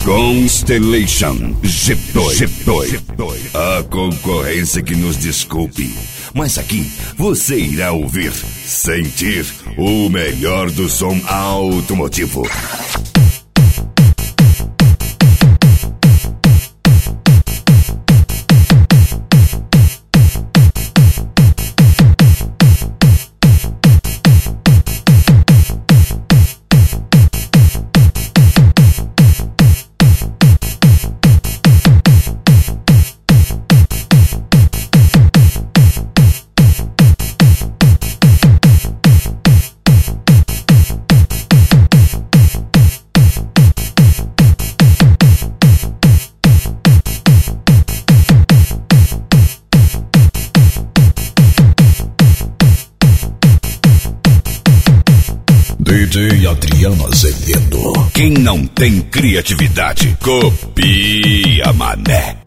Constellation G2. A concorrência que nos desculpe, mas aqui você irá ouvir, sentir o melhor do som automotivo. DJ Adriano Azevedo. Quem não tem criatividade, copia, mané.